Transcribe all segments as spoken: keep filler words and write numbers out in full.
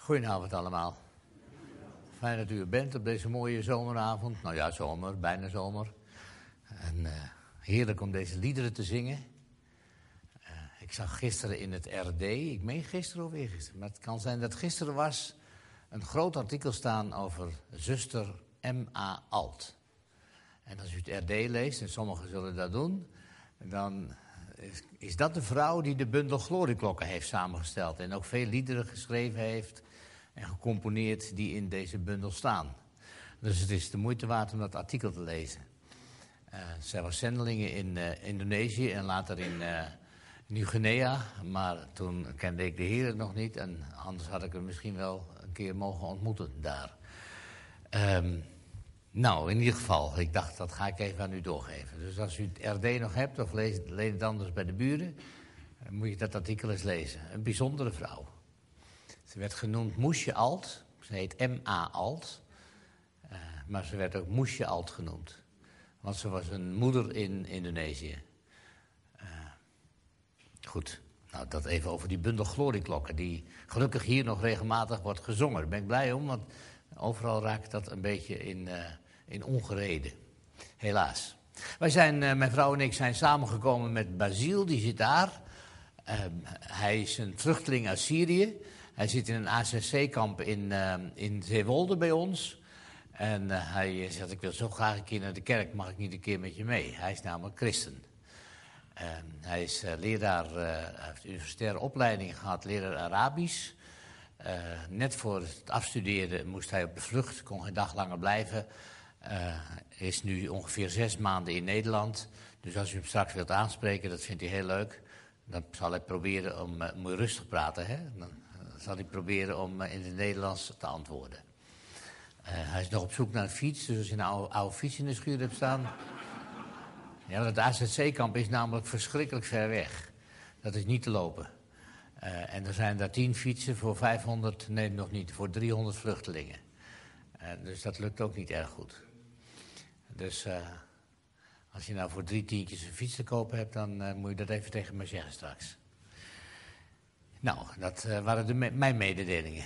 Goedenavond allemaal. Fijn dat u er bent op deze mooie zomeravond. Nou ja, zomer, bijna zomer. En uh, heerlijk om deze liederen te zingen. Uh, ik zag gisteren in het R D, ik meen gisteren of eergisteren, maar het kan zijn dat het gisteren was, een groot artikel staan over zuster M A Alt. En als u het R D leest, en sommigen zullen dat doen, dan is, is dat de vrouw die de bundel Glorieklokken heeft samengesteld. En ook veel liederen geschreven heeft en gecomponeerd die in deze bundel staan. Dus het is de moeite waard om dat artikel te lezen. Uh, zij was zendelinge in uh, Indonesië en later in uh, Nieuw-Guinea. Maar toen kende ik de Heer nog niet en anders had ik hem misschien wel een keer mogen ontmoeten daar. Um, nou, in ieder geval, ik dacht dat ga ik even aan u doorgeven. Dus als u het R D nog hebt of lees, lees het anders bij de buren, dan moet je dat artikel eens lezen. Een bijzondere vrouw. Ze werd genoemd Moesje Alt, ze heet M A Alt, uh, maar ze werd ook Moesje Alt genoemd. Want ze was een moeder in Indonesië. Uh, goed, nou dat even over die bundel Glorieklokken, die gelukkig hier nog regelmatig wordt gezongen. Daar ben ik blij om, want overal raakt dat een beetje in, uh, in ongerede. Helaas. Wij zijn, uh, mijn vrouw en ik zijn samengekomen met Basil, die zit daar. Uh, hij is een vluchteling uit Syrië. Hij zit in een A C C-kamp in, uh, in Zeewolde bij ons. En uh, hij zegt, ik wil zo graag een keer naar de kerk, mag ik niet een keer met je mee? Hij is namelijk christen. Uh, hij is uh, leraar, uh, hij heeft universitaire opleiding gehad, leraar Arabisch. Uh, net voor het afstuderen moest hij op de vlucht, kon geen dag langer blijven. Hij uh, is nu ongeveer zes maanden in Nederland. Dus als u hem straks wilt aanspreken, dat vindt hij heel leuk. Dan zal hij proberen om, uh, moet je rustig praten, hè? Dan uh, zal hij proberen om uh, in het Nederlands te antwoorden. Uh, hij is nog op zoek naar een fiets, dus als je een oude, oude fiets in de schuur hebt staan. Ja, het A Z C-kamp is namelijk verschrikkelijk ver weg. Dat is niet te lopen. Uh, en er zijn daar tien fietsen voor vijfhonderd, nee nog niet, voor driehonderd vluchtelingen. Uh, dus dat lukt ook niet erg goed. Dus uh, als je nou voor drie tientjes een fiets te kopen hebt, dan uh, moet je dat even tegen me zeggen straks. Nou, dat uh, waren de me- mijn mededelingen.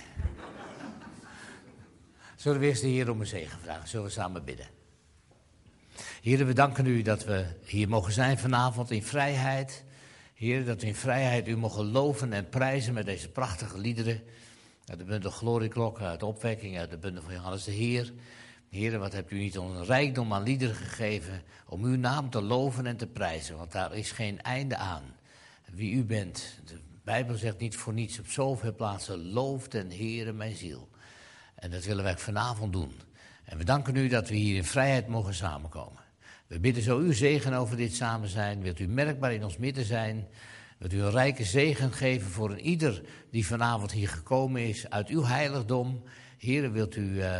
Zullen we eerst de Heer om een zegen vragen? Zullen we samen bidden? Heer, we danken u dat we hier mogen zijn vanavond in vrijheid. Heer, dat we in vrijheid u mogen loven en prijzen met deze prachtige liederen. Uit de bundel Glorieklokken, uit de opwekking, uit de bundel van Johannes de Heer. Heer, wat hebt u niet ons een rijkdom aan liederen gegeven om uw naam te loven en te prijzen. Want daar is geen einde aan. Wie u bent, de Bijbel zegt niet voor niets op zoveel plaatsen, loof den Heere mijn ziel. En dat willen wij vanavond doen. En we danken u dat we hier in vrijheid mogen samenkomen. We bidden zo uw zegen over dit samen zijn. Wilt u merkbaar in ons midden zijn. Wilt u een rijke zegen geven voor een ieder die vanavond hier gekomen is uit uw heiligdom. Heer, wilt u uh, uh,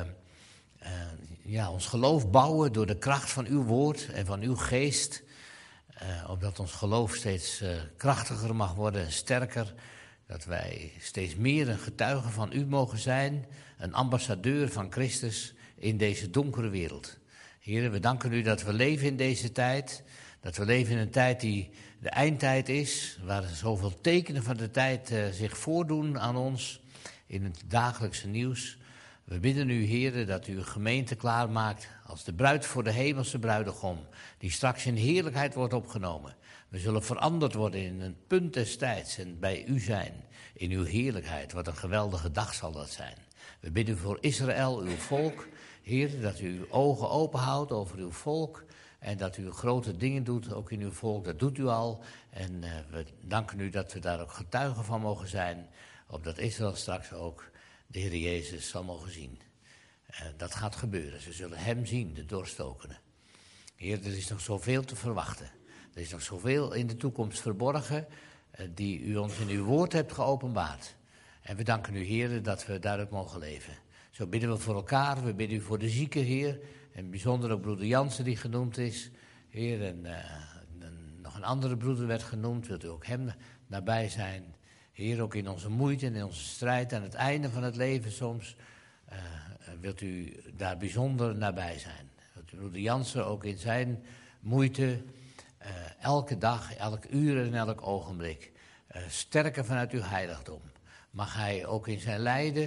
ja, ons geloof bouwen door de kracht van uw woord en van uw geest. Uh, opdat ons geloof steeds uh, krachtiger mag worden en sterker. Dat wij steeds meer een getuige van u mogen zijn. Een ambassadeur van Christus in deze donkere wereld. Heer, we danken u dat we leven in deze tijd. Dat we leven in een tijd die de eindtijd is. Waar zoveel tekenen van de tijd uh, zich voordoen aan ons. In het dagelijkse nieuws. We bidden u, Heer, dat u een gemeente klaarmaakt als de bruid voor de hemelse bruidegom. Die straks in heerlijkheid wordt opgenomen. We zullen veranderd worden in een punt des tijds en bij u zijn. In uw heerlijkheid. Wat een geweldige dag zal dat zijn. We bidden voor Israël, uw volk. Heer, dat u uw ogen openhoudt over uw volk. En dat u grote dingen doet, ook in uw volk. Dat doet u al. En uh, we danken u dat we daar ook getuigen van mogen zijn. Opdat Israël straks ook de Heer Jezus zal mogen zien. Uh, dat gaat gebeuren. Ze zullen hem zien, de doorstokenen. Heer, er is nog zoveel te verwachten. Er is nog zoveel in de toekomst verborgen. Uh, die u ons in uw woord hebt geopenbaard. En we danken u, Heer, dat we daarop mogen leven. Zo bidden we voor elkaar, we bidden u voor de zieken, Heer. En bijzonder ook broeder Jansen die genoemd is. Heer, en uh, een, nog een andere broeder werd genoemd. Wilt u ook hem nabij zijn? Heer, ook in onze moeite en in onze strijd aan het einde van het leven soms. Uh, wilt u daar bijzonder nabij zijn? Wilt u broeder Jansen ook in zijn moeite, uh, elke dag, elk uur en elk ogenblik, uh, sterker vanuit uw heiligdom. Mag hij ook in zijn lijden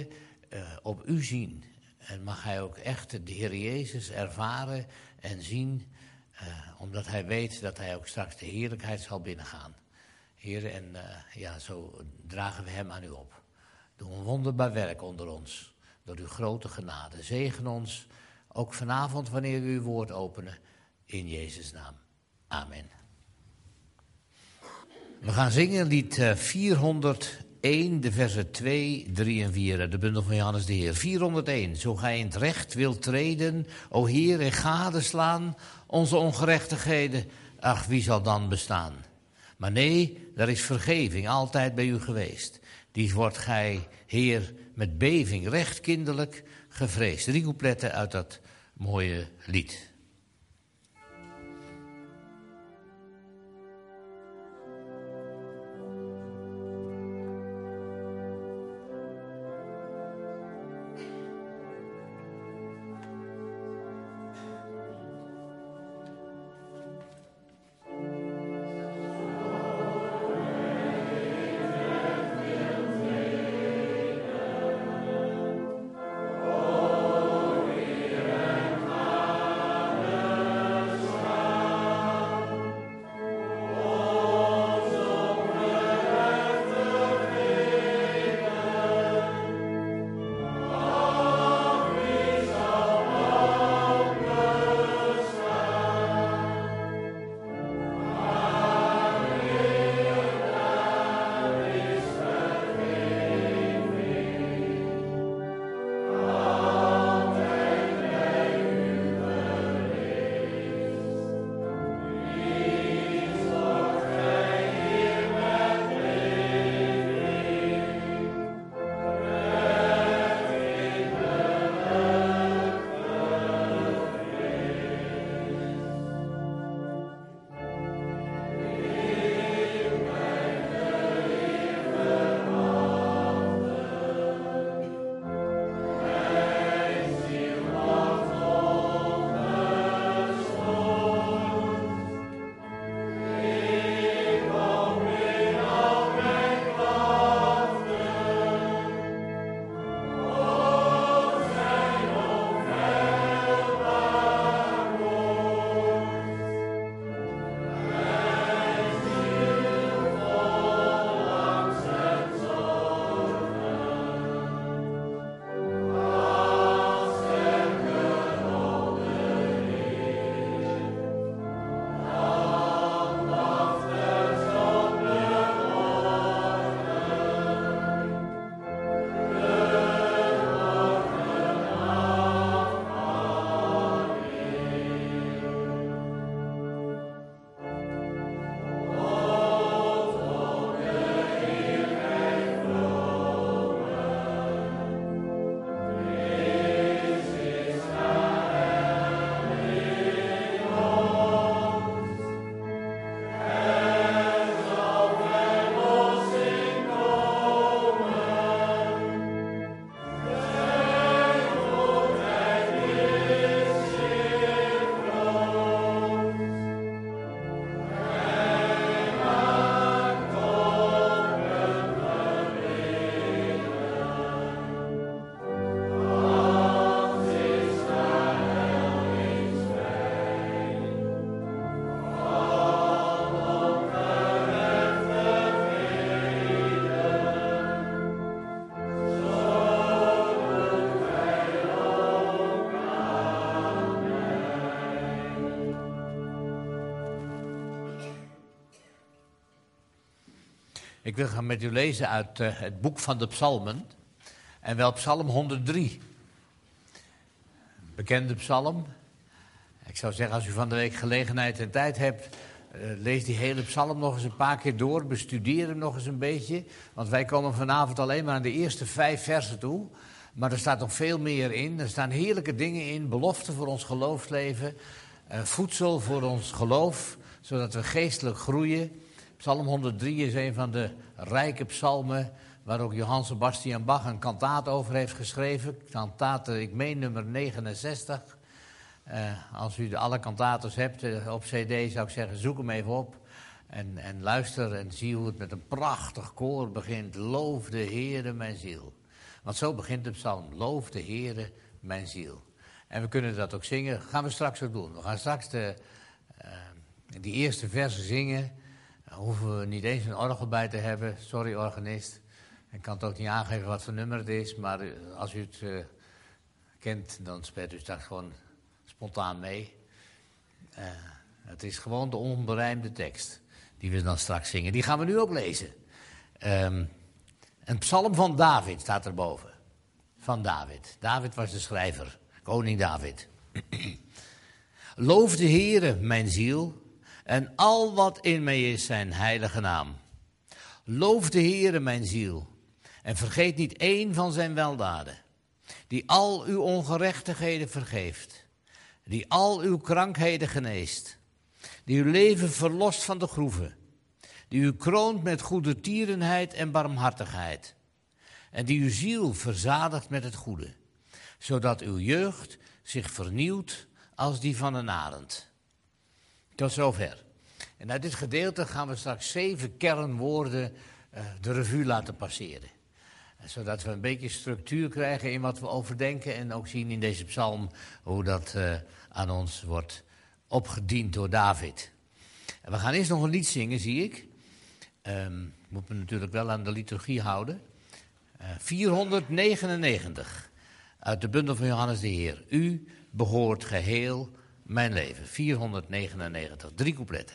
uh, op u zien. En mag hij ook echt de Heer Jezus ervaren en zien, uh, omdat hij weet dat hij ook straks de heerlijkheid zal binnengaan. Heer, en uh, ja, zo dragen we hem aan u op. Doe een wonderbaar werk onder ons, door uw grote genade. Zegen ons, ook vanavond wanneer we uw woord openen, in Jezus' naam. Amen. We gaan zingen lied uh, vierhonderdéén, de versen twee, drie en vier, de bundel van Johannes de Heer. vierhonderdéén, zo gij in het recht wilt treden, o Heer, en gadeslaan onze ongerechtigheden, ach, wie zal dan bestaan? Maar nee, daar is vergeving altijd bij u geweest. Die wordt gij, Heer, met beving recht kinderlijk gevreesd. Drie coupletten uit dat mooie lied. Ik wil gaan met u lezen uit uh, het boek van de psalmen. En wel psalm honderddrie. Bekende psalm. Ik zou zeggen, als u van de week gelegenheid en tijd hebt, uh, lees die hele psalm nog eens een paar keer door. Bestudeer hem nog eens een beetje. Want wij komen vanavond alleen maar aan de eerste vijf versen toe. Maar er staat nog veel meer in. Er staan heerlijke dingen in. Beloften voor ons geloofsleven. Uh, voedsel voor ons geloof. Zodat we geestelijk groeien. Psalm honderddrie is een van de rijke psalmen waar ook Johann Sebastian Bach een kantaat over heeft geschreven. Kantaat, ik meen nummer negenenzestig. Uh, als u de alle kantaten hebt uh, op cd, zou ik zeggen, zoek hem even op. En, en luister en zie hoe het met een prachtig koor begint. Loof de Heere mijn ziel. Want zo begint de psalm. Loof de Heere, mijn ziel. En we kunnen dat ook zingen. Dat gaan we straks ook doen. We gaan straks de, uh, die eerste versen zingen. Daar hoeven we niet eens een orgel bij te hebben. Sorry, organist. Ik kan het ook niet aangeven wat voor nummer het is. Maar als u het uh, kent, dan speelt u straks gewoon spontaan mee. Uh, het is gewoon de onberijmde tekst die we dan straks zingen. Die gaan we nu ook lezen. Um, een psalm van David staat erboven. Van David. David was de schrijver. Koning David. Loof de Heere, mijn ziel, en al wat in mij is zijn heilige naam. Loof de Heere, mijn ziel, en vergeet niet één van zijn weldaden, die al uw ongerechtigheden vergeeft, die al uw krankheden geneest, die uw leven verlost van de groeven, die u kroont met goedertierenheid en barmhartigheid, en die uw ziel verzadigt met het goede, zodat uw jeugd zich vernieuwt als die van een arend. Tot zover. En uit dit gedeelte gaan we straks zeven kernwoorden uh, de revue laten passeren. Zodat we een beetje structuur krijgen in wat we overdenken en ook zien in deze psalm hoe dat uh, aan ons wordt opgediend door David. En we gaan eerst nog een lied zingen, zie ik. Um, moet me natuurlijk wel aan de liturgie houden. Uh, vierhonderdnegenennegentig. Uit de bundel van Johannes de Heer. U behoort geheel mijn leven. vierhonderdnegenennegentig. Drie coupletten.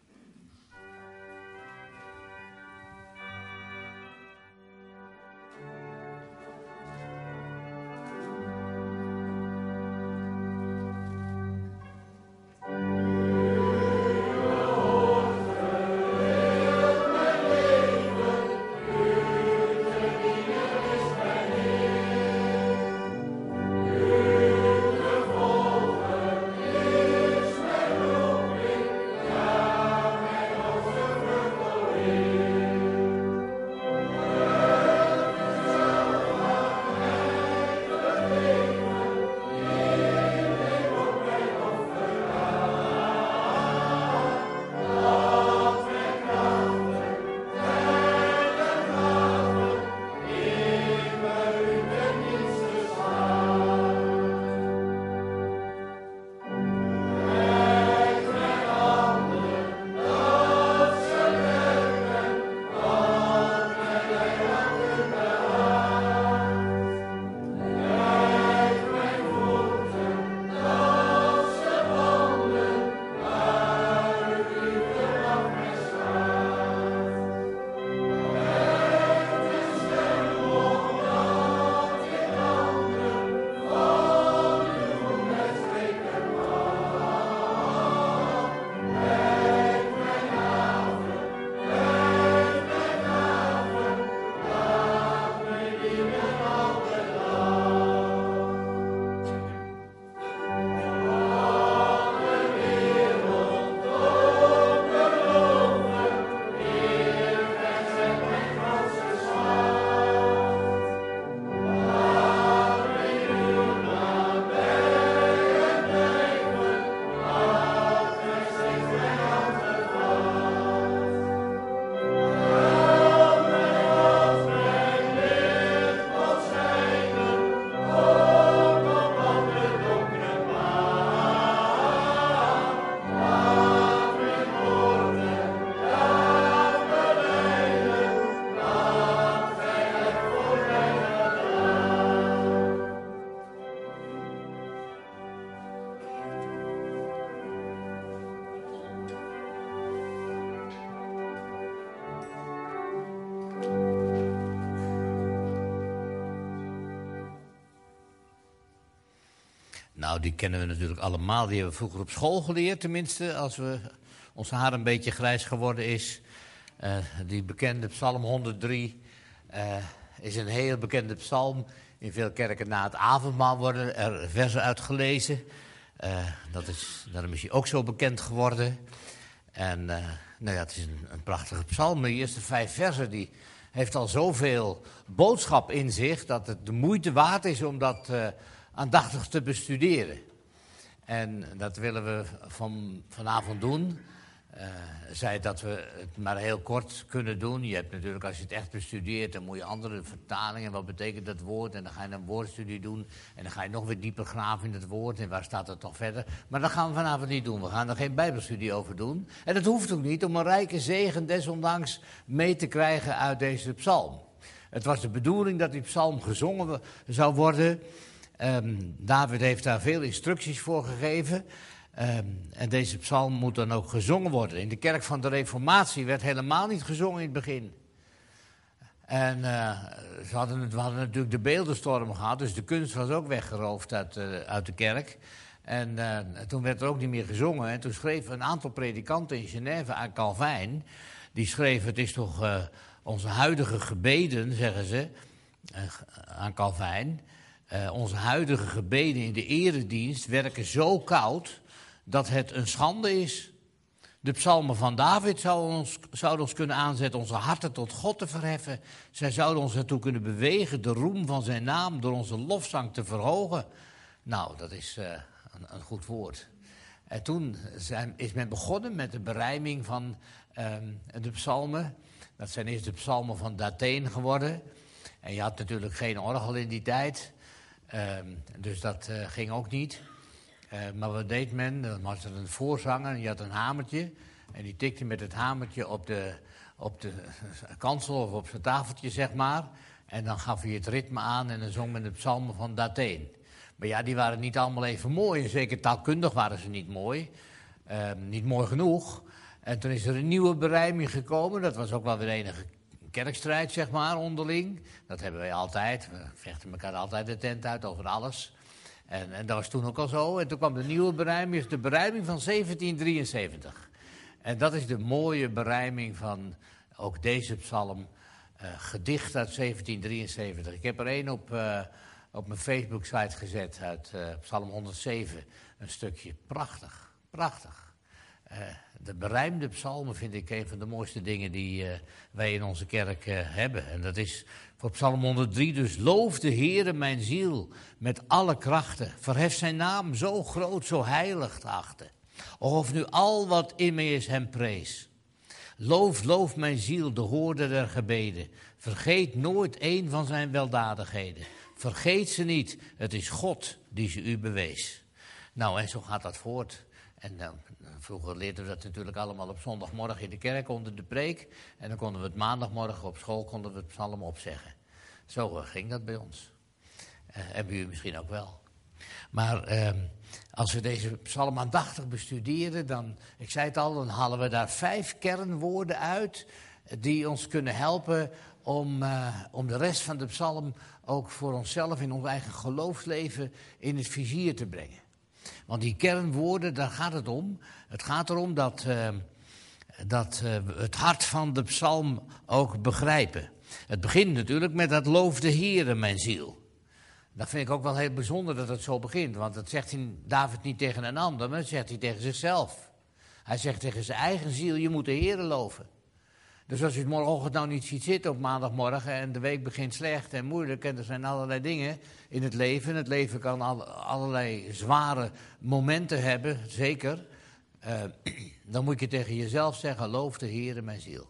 Nou, die kennen we natuurlijk allemaal. Die hebben we vroeger op school geleerd, tenminste, als we, ons haar een beetje grijs geworden is. Uh, die bekende psalm honderddrie uh, is een heel bekende psalm. In veel kerken na het avondmaal worden er versen uitgelezen. Uh, dat is, daarom is hij ook zo bekend geworden. En uh, nou ja, het is een, een prachtige psalm. De eerste vijf versen die heeft al zoveel boodschap in zich dat het de moeite waard is om dat uh, aandachtig te bestuderen. En dat willen we van, vanavond doen. uh, zei dat we het maar heel kort kunnen doen. Je hebt natuurlijk, als je het echt bestudeert, dan moet je andere vertalingen. Wat betekent dat woord? En dan ga je een woordstudie doen. En dan ga je nog weer dieper graven in het woord. En waar staat het nog verder? Maar dat gaan we vanavond niet doen. We gaan er geen bijbelstudie over doen. En dat hoeft ook niet om een rijke zegen desondanks mee te krijgen uit deze psalm. Het was de bedoeling dat die psalm gezongen zou worden. Um, David heeft daar veel instructies voor gegeven. Um, en deze psalm moet dan ook gezongen worden. In de kerk van de Reformatie werd helemaal niet gezongen in het begin. En uh, ze hadden, we hadden natuurlijk de beeldenstorm gehad, dus de kunst was ook weggeroofd uit, uh, uit de kerk. En uh, toen werd er ook niet meer gezongen. En toen schreven een aantal predikanten in Genève aan Calvijn. Die schreven, het is toch uh, onze huidige gebeden, zeggen ze, uh, aan Calvijn. Uh, onze huidige gebeden in de eredienst werken zo koud dat het een schande is. De psalmen van David zouden ons, zouden ons kunnen aanzetten onze harten tot God te verheffen. Zij zouden ons ertoe kunnen bewegen de roem van zijn naam door onze lofzang te verhogen. Nou, dat is uh, een, een goed woord. En toen zijn, is men begonnen met de berijming van um, de psalmen. Dat zijn eerst de psalmen van Datheen geworden. En je had natuurlijk geen orgel in die tijd. Um, dus dat uh, ging ook niet. Uh, maar wat deed men? Dan was er een voorzanger en die had een hamertje. En die tikte met het hamertje op de, op de kansel of op zijn tafeltje, zeg maar. En dan gaf hij het ritme aan en dan zong men de psalmen van Datheen. Maar ja, die waren niet allemaal even mooi. En zeker taalkundig waren ze niet mooi. Uh, niet mooi genoeg. En toen is er een nieuwe berijming gekomen. Dat was ook wel weer enige kerkstrijd, zeg maar, onderling. Dat hebben wij altijd. We vechten elkaar altijd de tent uit over alles. En, en dat was toen ook al zo. En toen kwam de nieuwe berijming, de berijming van zeventien drieënzeventig. En dat is de mooie berijming van ook deze psalm. Uh, gedicht uit zeventien drieënzeventig. Ik heb er één op, uh, op mijn Facebook-site gezet uit uh, psalm honderdzeven. Een stukje. Prachtig, prachtig. Uh, de berijmde psalmen vind ik een van de mooiste dingen die uh, wij in onze kerk uh, hebben. En dat is voor psalm honderddrie dus. Loof de Heere mijn ziel met alle krachten. Verhef zijn naam zo groot, zo heilig te achten. Of nu al wat in mij is hem prees. Loof, loof mijn ziel, de hoorder der gebeden. Vergeet nooit een van zijn weldadigheden. Vergeet ze niet, het is God die ze u bewees. Nou, en zo gaat dat voort. En uh, vroeger leerden we dat natuurlijk allemaal op zondagmorgen in de kerk onder de preek. En dan konden we het maandagmorgen op school konden we het psalm opzeggen. Zo uh, ging dat bij ons. Uh, en bij u misschien ook wel. Maar uh, als we deze psalm aandachtig bestuderen, dan, ik zei het al, dan halen we daar vijf kernwoorden uit die ons kunnen helpen om, uh, om de rest van de psalm ook voor onszelf in ons eigen geloofsleven in het vizier te brengen. Want die kernwoorden, daar gaat het om. Het gaat erom dat, uh, dat uh, we het hart van de psalm ook begrijpen. Het begint natuurlijk met dat loof de Heere mijn ziel. Dat vind ik ook wel heel bijzonder dat het zo begint. Want dat zegt David niet tegen een ander, maar dat zegt hij tegen zichzelf. Hij zegt tegen zijn eigen ziel, je moet de Heere loven. Dus als je het morgenochtend nou niet ziet zitten op maandagmorgen en de week begint slecht en moeilijk en er zijn allerlei dingen in het leven. Het leven kan al, allerlei zware momenten hebben, zeker. Uh, dan moet je tegen jezelf zeggen, loof de Heere mijn ziel.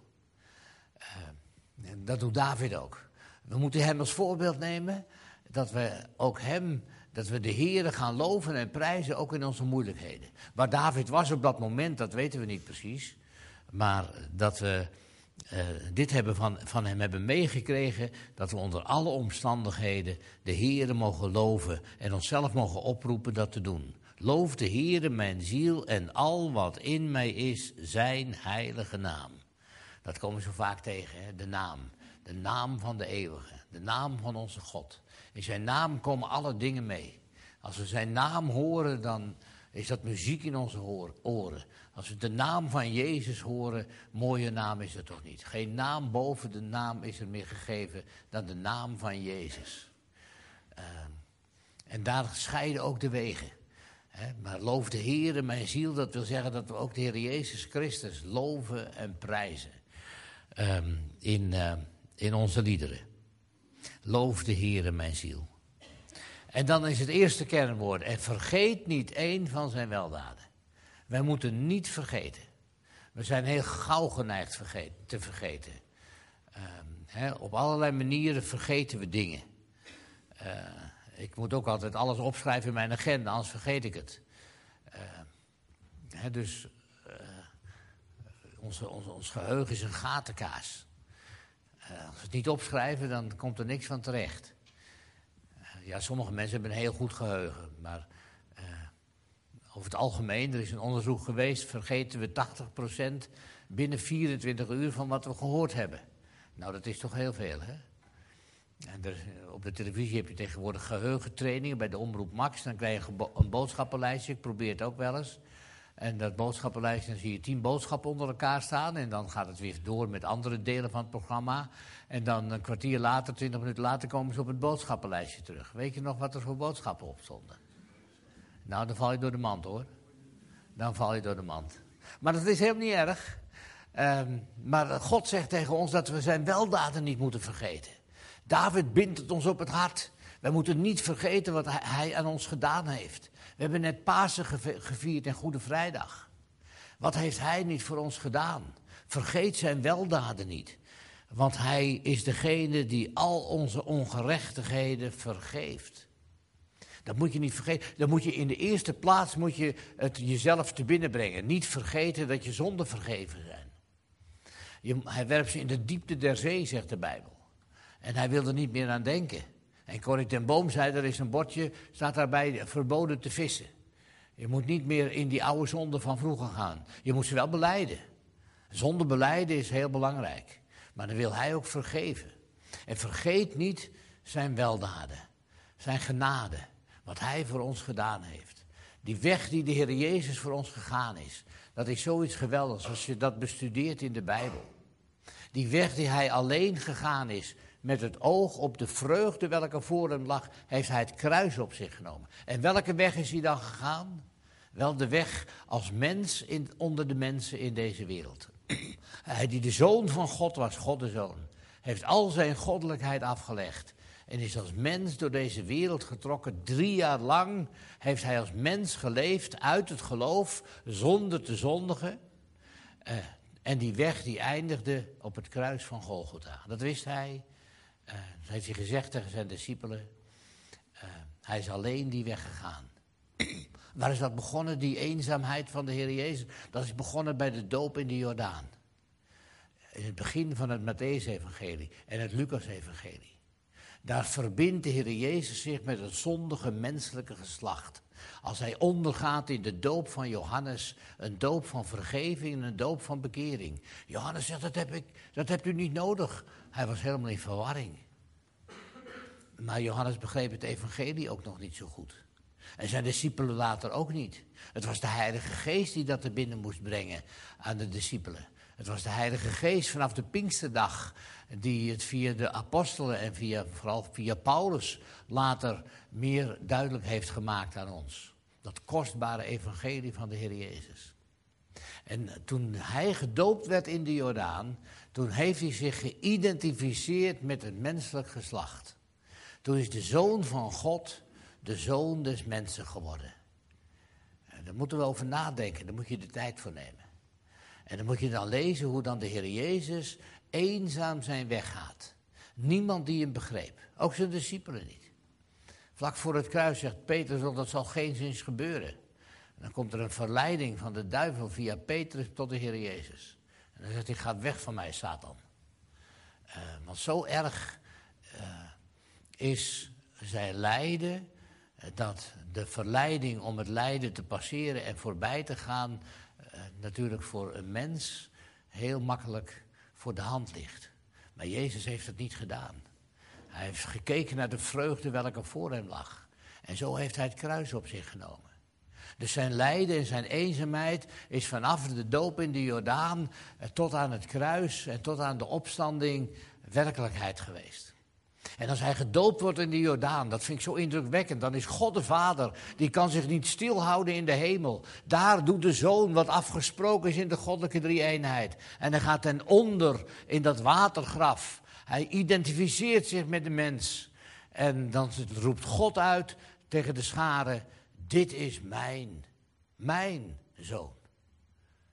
Uh, dat doet David ook. We moeten hem als voorbeeld nemen, dat we ook hem, dat we de Heere gaan loven en prijzen, ook in onze moeilijkheden. Waar David was op dat moment, dat weten we niet precies. Maar dat we uh, dit hebben van, van hem hebben meegekregen, dat we onder alle omstandigheden de Heere mogen loven en onszelf mogen oproepen dat te doen. Loof de Heere mijn ziel en al wat in mij is, zijn heilige naam. Dat komen we zo vaak tegen, hè? De naam. De naam van de eeuwige, de naam van onze God. In zijn naam komen alle dingen mee. Als we zijn naam horen, dan is dat muziek in onze oren. Als we de naam van Jezus horen, mooie naam is er toch niet. Geen naam boven de naam is er meer gegeven dan de naam van Jezus. Uh, en daar scheiden ook de wegen. He, maar loof de Heere mijn ziel, dat wil zeggen dat we ook de Heer Jezus Christus loven en prijzen. Um, in, uh, in onze liederen. Loof de Heere mijn ziel. En dan is het eerste kernwoord. En vergeet niet één van zijn weldaden. Wij moeten niet vergeten. We zijn heel gauw geneigd vergeten, te vergeten. Uh, hè, op allerlei manieren vergeten we dingen. Uh, ik moet ook altijd alles opschrijven in mijn agenda, anders vergeet ik het. Uh, hè, dus uh, onze, onze, ons geheugen is een gatenkaas. Uh, als we het niet opschrijven, dan komt er niks van terecht. Uh, ja, sommige mensen hebben een heel goed geheugen, maar uh, over het algemeen, er is een onderzoek geweest, vergeten we tachtig procent binnen vierentwintig uur van wat we gehoord hebben. Nou, dat is toch heel veel, hè? En er, op de televisie heb je tegenwoordig geheugentrainingen bij de Omroep Max. Dan krijg je een, een boodschappenlijstje, ik probeer het ook wel eens. En dat boodschappenlijstje, dan zie je tien boodschappen onder elkaar staan. En dan gaat het weer door met andere delen van het programma. En dan een kwartier later, twintig minuten later, komen ze op het boodschappenlijstje terug. Weet je nog wat er voor boodschappen op stonden? Nou, dan val je door de mand, hoor. Dan val je door de mand. Maar dat is helemaal niet erg. Um, maar God zegt tegen ons dat we zijn weldaden niet moeten vergeten. David bindt het ons op het hart. Wij moeten niet vergeten wat hij aan ons gedaan heeft. We hebben net Pasen gevierd en Goede Vrijdag. Wat heeft hij niet voor ons gedaan? Vergeet zijn weldaden niet. Want hij is degene die al onze ongerechtigheden vergeeft. Dat moet je niet vergeten. Dan moet je in de eerste plaats moet je het jezelf te binnen brengen. Niet vergeten dat je zonden vergeven zijn. Je, hij werpt ze in de diepte der zee, zegt de Bijbel. En hij wil er niet meer aan denken. En Corrie ten Boom zei, er is een bordje, staat daarbij, verboden te vissen. Je moet niet meer in die oude zonde van vroeger gaan. Je moet ze wel belijden. Zonde belijden is heel belangrijk. Maar dan wil hij ook vergeven. En vergeet niet zijn weldaden, zijn genade, wat hij voor ons gedaan heeft. Die weg die de Heer Jezus voor ons gegaan is. Dat is zoiets geweldigs als je dat bestudeert in de Bijbel. Die weg die hij alleen gegaan is, met het oog op de vreugde welke voor hem lag, heeft hij het kruis op zich genomen. En welke weg is hij dan gegaan? Wel de weg als mens in, onder de mensen in deze wereld. Hij die de Zoon van God was, God de Zoon, heeft al zijn goddelijkheid afgelegd. En is als mens door deze wereld getrokken. Drie jaar lang heeft hij als mens geleefd uit het geloof, zonder te zondigen. Uh, en die weg die eindigde op het kruis van Golgotha. Dat wist hij. Uh, dat heeft hij gezegd tegen zijn discipelen. Uh, hij is alleen die weg gegaan. Waar is dat begonnen, die eenzaamheid van de Heer Jezus? Dat is begonnen bij de doop in de Jordaan. In het begin van het Mattheüs-evangelie en het Lucas-evangelie. Daar verbindt de Heer Jezus zich met het zondige menselijke geslacht. Als hij ondergaat in de doop van Johannes, een doop van vergeving en een doop van bekering. Johannes zegt, dat heb ik, dat hebt u niet nodig. Hij was helemaal in verwarring. Maar Johannes begreep het evangelie ook nog niet zo goed. En zijn discipelen later ook niet. Het was de Heilige Geest die dat er binnen moest brengen aan de discipelen. Het was de Heilige Geest vanaf de Pinksterdag die het via de apostelen en via, vooral via Paulus later meer duidelijk heeft gemaakt aan ons. Dat kostbare evangelie van de Heer Jezus. En toen hij gedoopt werd in de Jordaan, toen heeft hij zich geïdentificeerd met het menselijk geslacht. Toen is de Zoon van God de Zoon des mensen geworden. En daar moeten we over nadenken, daar moet je de tijd voor nemen. En dan moet je dan lezen hoe dan de Heer Jezus eenzaam zijn weg gaat. Niemand die hem begreep, ook zijn discipelen niet. Vlak voor het kruis zegt Petrus, dat zal geenszins gebeuren. En dan komt er een verleiding van de duivel via Petrus tot de Heer Jezus. En dan zegt hij, ga weg van mij, Satan. Uh, want zo erg uh, is zijn lijden, uh, dat de verleiding om het lijden te passeren en voorbij te gaan, uh, natuurlijk voor een mens heel makkelijk voor de hand ligt. Maar Jezus heeft het niet gedaan. Hij heeft gekeken naar de vreugde welke voor hem lag. En zo heeft hij het kruis op zich genomen. Dus zijn lijden en zijn eenzaamheid is vanaf de doop in de Jordaan tot aan het kruis en tot aan de opstanding werkelijkheid geweest. En als hij gedoopt wordt in de Jordaan, dat vind ik zo indrukwekkend, dan is God de Vader, die kan zich niet stilhouden in de hemel. Daar doet de Zoon wat afgesproken is in de goddelijke drie-eenheid. En hij gaat ten onder in dat watergraf. Hij identificeert zich met de mens. En dan roept God uit tegen de scharen, dit is mijn, mijn Zoon.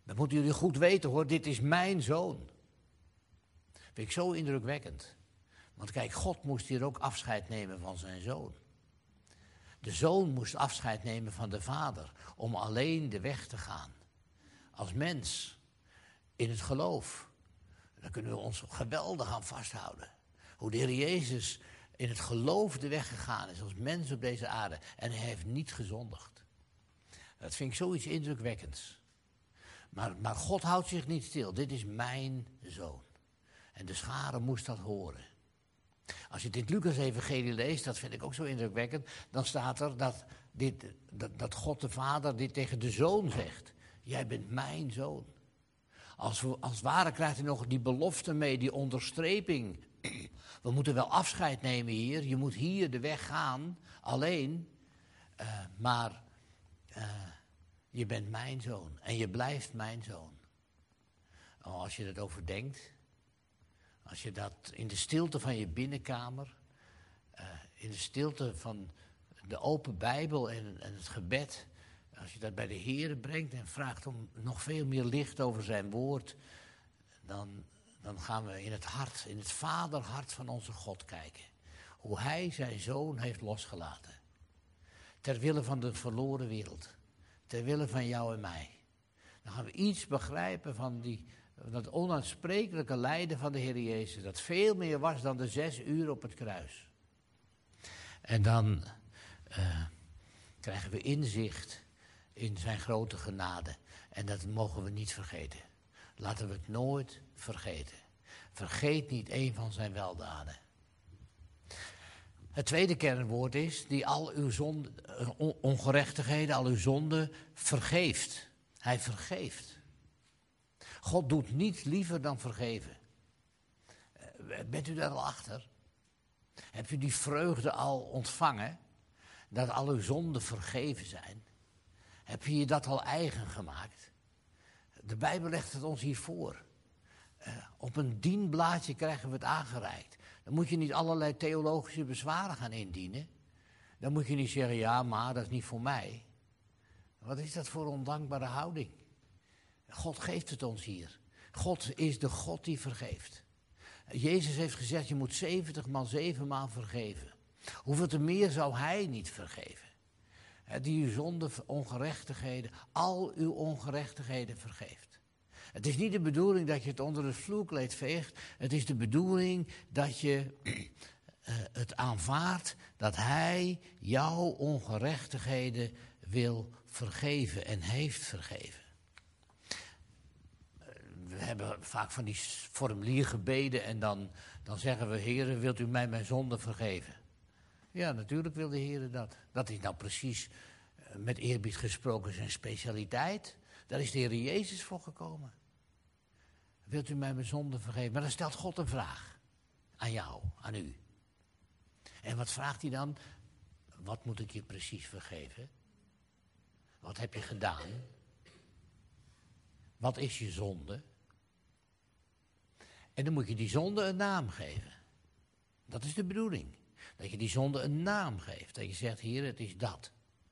Dat moeten jullie goed weten hoor, dit is mijn zoon. Vind ik zo indrukwekkend. Want kijk, God moest hier ook afscheid nemen van zijn zoon. De zoon moest afscheid nemen van de vader om alleen de weg te gaan. Als mens, in het geloof. Dan kunnen we ons geweldig aan vasthouden. Hoe de Heer Jezus in het geloof de weg gegaan is als mens op deze aarde. En hij heeft niet gezondigd. Dat vind ik zoiets indrukwekkends. Maar, maar God houdt zich niet stil. Dit is mijn zoon. En de schare moest dat horen. Als je dit Lucas-evangelie leest, dat vind ik ook zo indrukwekkend. Dan staat er dat, dit, dat, dat God de Vader dit tegen de zoon zegt. Jij bent mijn zoon. Als, we, als het ware krijgt hij nog die belofte mee, die onderstreping. We moeten wel afscheid nemen hier. Je moet hier de weg gaan, alleen. Uh, maar uh, je bent mijn zoon en je blijft mijn zoon. Oh, als je dat overdenkt. Als je dat in de stilte van je binnenkamer. Uh, in de stilte van de open Bijbel en, en het gebed. Als je dat bij de Heer brengt en vraagt om nog veel meer licht over zijn woord. Dan, dan gaan we in het hart, in het vaderhart van onze God kijken. Hoe hij zijn zoon heeft losgelaten. Ter wille van de verloren wereld. Ter wille van jou en mij. Dan gaan we iets begrijpen van die, dat onuitsprekelijke lijden van de Heer Jezus. Dat veel meer was dan de zes uur op het kruis. En dan uh, krijgen we inzicht in zijn grote genade. En dat mogen we niet vergeten. Laten we het nooit vergeten. Vergeet niet een van zijn weldaden. Het tweede kernwoord is die al uw zonde, ongerechtigheden, al uw zonden vergeeft. Hij vergeeft. God doet niets liever dan vergeven. Bent u daar al achter? Hebt u die vreugde al ontvangen? Dat al uw zonden vergeven zijn? Heb je je dat al eigen gemaakt? De Bijbel legt het ons hier voor. Uh, op een dienblaadje krijgen we het aangereikt. Dan moet je niet allerlei theologische bezwaren gaan indienen. Dan moet je niet zeggen, ja, maar dat is niet voor mij. Wat is dat voor een ondankbare houding? God geeft het ons hier. God is de God die vergeeft. Jezus heeft gezegd, je moet zeventig maal zeven maal vergeven. Hoeveel te meer zou hij niet vergeven? Die uw zonde, ongerechtigheden, al uw ongerechtigheden vergeeft. Het is niet de bedoeling dat je het onder het vloerkleed veegt. Het is de bedoeling dat je uh, het aanvaardt dat hij jouw ongerechtigheden wil vergeven en heeft vergeven. We hebben vaak van die formuliergebeden en dan, dan zeggen we, Heere, wilt u mij mijn zonde vergeven? Ja, natuurlijk wil de Heer dat. Dat is nou precies, uh, met eerbied gesproken, zijn specialiteit. Daar is de Heer Jezus voor gekomen. Wilt u mij mijn zonde vergeven? Maar dan stelt God een vraag. Aan jou, aan u. En wat vraagt hij dan? Wat moet ik je precies vergeven? Wat heb je gedaan? Wat is je zonde? En dan moet je die zonde een naam geven. Dat is de bedoeling. Dat je die zonde een naam geeft. Dat je zegt, Heer, het is dat.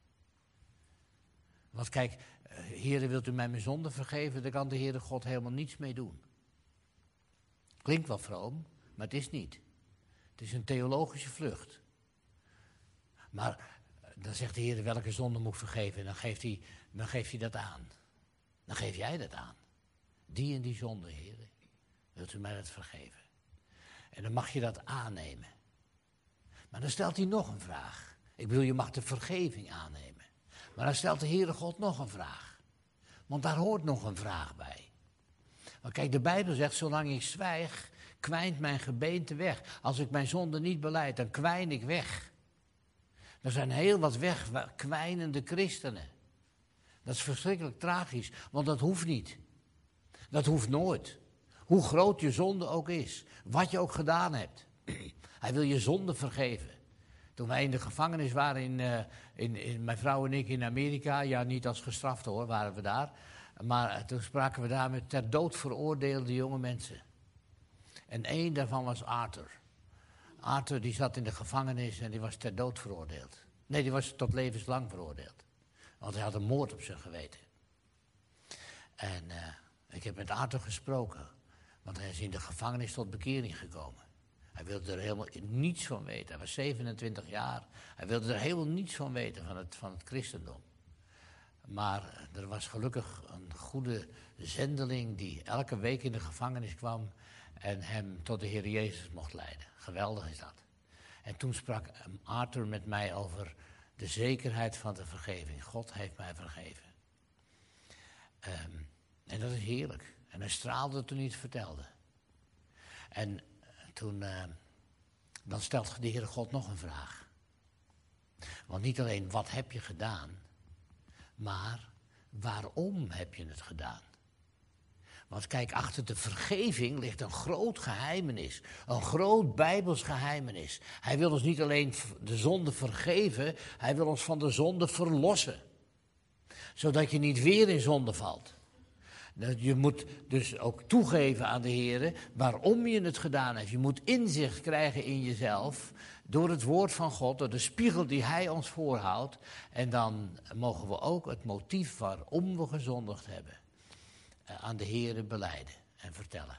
Want kijk, Heer, wilt u mij mijn zonde vergeven? Daar kan de Heere God helemaal niets mee doen. Klinkt wel vroom, maar het is niet. Het is een theologische vlucht. Maar dan zegt de Heer welke zonde moet vergeven. En dan geeft hij, dan geeft hij dat aan. Dan geef jij dat aan. Die en die zonde, Heer. Wilt u mij dat vergeven? En dan mag je dat aannemen. Maar dan stelt hij nog een vraag. Ik bedoel, je mag de vergeving aannemen. Maar dan stelt de Heere God nog een vraag. Want daar hoort nog een vraag bij. Want kijk, de Bijbel zegt, zolang ik zwijg, kwijnt mijn gebeente weg. Als ik mijn zonde niet belijd, dan kwijn ik weg. Er zijn heel wat wegkwijnende christenen. Dat is verschrikkelijk tragisch, want dat hoeft niet. Dat hoeft nooit. Hoe groot je zonde ook is, wat je ook gedaan hebt. Hij wil je zonde vergeven. Toen wij in de gevangenis waren, in, uh, in, in, mijn vrouw en ik in Amerika, ja niet als gestraft hoor, waren we daar. Maar uh, toen spraken we daar met ter dood veroordeelde jonge mensen. En één daarvan was Arthur. Arthur die zat in de gevangenis en die was ter dood veroordeeld. Nee, die was tot levenslang veroordeeld. Want hij had een moord op zijn geweten. En uh, ik heb met Arthur gesproken. Want hij is in de gevangenis tot bekering gekomen. Hij wilde er helemaal niets van weten. Hij was zevenentwintig jaar. Hij wilde er helemaal niets van weten van het, van het christendom. Maar er was gelukkig een goede zendeling die elke week in de gevangenis kwam en hem tot de Heer Jezus mocht leiden. Geweldig is dat. En toen sprak Arthur met mij over de zekerheid van de vergeving. God heeft mij vergeven. Um, en dat is heerlijk. En hij straalde toen hij het vertelde. En toen, uh, dan stelt de Heere God nog een vraag. Want niet alleen wat heb je gedaan, maar waarom heb je het gedaan? Want kijk, achter de vergeving ligt een groot geheimenis. Een groot Bijbels geheimenis. Hij wil ons niet alleen de zonde vergeven, hij wil ons van de zonde verlossen. Zodat je niet weer in zonde valt. Je moet dus ook toegeven aan de Heer waarom je het gedaan hebt. Je moet inzicht krijgen in jezelf door het woord van God, door de spiegel die Hij ons voorhoudt. En dan mogen we ook het motief waarom we gezondigd hebben aan de Heer belijden en vertellen.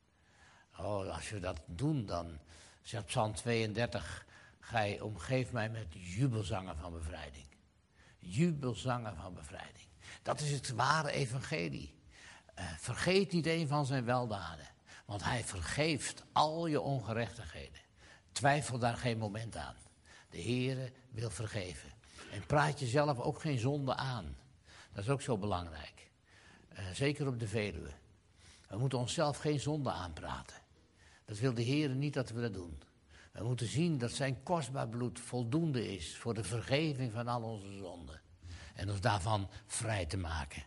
Oh, als we dat doen, dan zegt Psalm tweeëndertig, gij omgeef mij met jubelzangen van bevrijding. Jubelzangen van bevrijding. Dat is het ware evangelie. Uh, vergeet niet een van zijn weldaden, want hij vergeeft al je ongerechtigheden. Twijfel daar geen moment aan. De Heere wil vergeven. En praat jezelf ook geen zonde aan. Dat is ook zo belangrijk. Uh, zeker op de Veluwe. We moeten onszelf geen zonde aanpraten. Dat wil de Heere niet dat we dat doen. We moeten zien dat zijn kostbaar bloed voldoende is voor de vergeving van al onze zonden. En ons daarvan vrij te maken.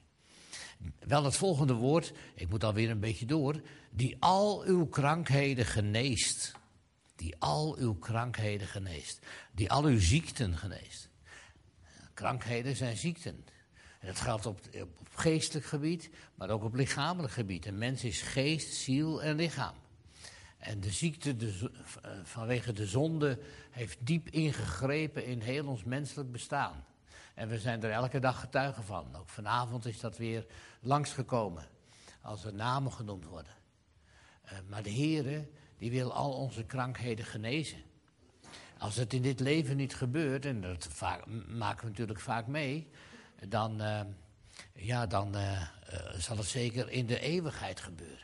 Wel het volgende woord, ik moet alweer een beetje door, die al uw krankheden geneest. Die al uw krankheden geneest. Die al uw ziekten geneest. Krankheden zijn ziekten. En dat geldt op, op geestelijk gebied, maar ook op lichamelijk gebied. Een mens is geest, ziel en lichaam. En de ziekte de, vanwege de zonde heeft diep ingegrepen in heel ons menselijk bestaan. En we zijn er elke dag getuigen van. Ook vanavond is dat weer langsgekomen. Als er namen genoemd worden. Uh, maar de Heere, die wil al onze krankheden genezen. Als het in dit leven niet gebeurt, en dat vaak, maken we natuurlijk vaak mee. Dan, uh, ja, dan uh, uh, zal het zeker in de eeuwigheid gebeuren.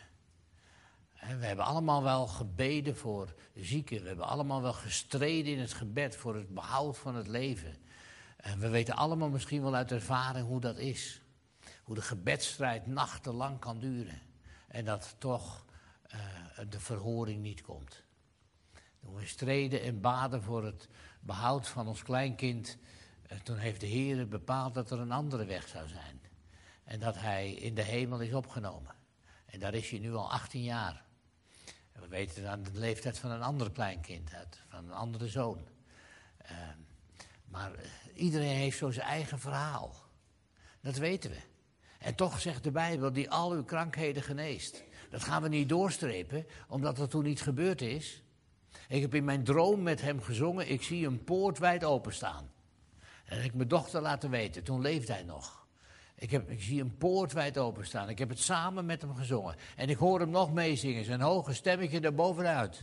En we hebben allemaal wel gebeden voor zieken. We hebben allemaal wel gestreden in het gebed voor het behoud van het leven. En we weten allemaal misschien wel uit ervaring hoe dat is. Hoe de gebedsstrijd nachtenlang kan duren. En dat toch uh, de verhoring niet komt. Toen we streden en baden voor het behoud van ons kleinkind. Uh, toen heeft de Heer bepaald dat er een andere weg zou zijn. En dat hij in de hemel is opgenomen. En daar is hij nu al achttien jaar. En we weten aan de leeftijd van een ander kleinkind. Uit, van een andere zoon. Uh, Maar iedereen heeft zo zijn eigen verhaal. Dat weten we. En toch zegt de Bijbel die al uw krankheden geneest. Dat gaan we niet doorstrepen, omdat dat toen niet gebeurd is. Ik heb in mijn droom met hem gezongen, ik zie een poort wijd openstaan. En ik heb mijn dochter laten weten, toen leefde hij nog. Ik, heb, ik zie een poort wijd openstaan. Ik heb het samen met hem gezongen. En ik hoor hem nog meezingen, zijn hoge stemmetje daarbovenuit.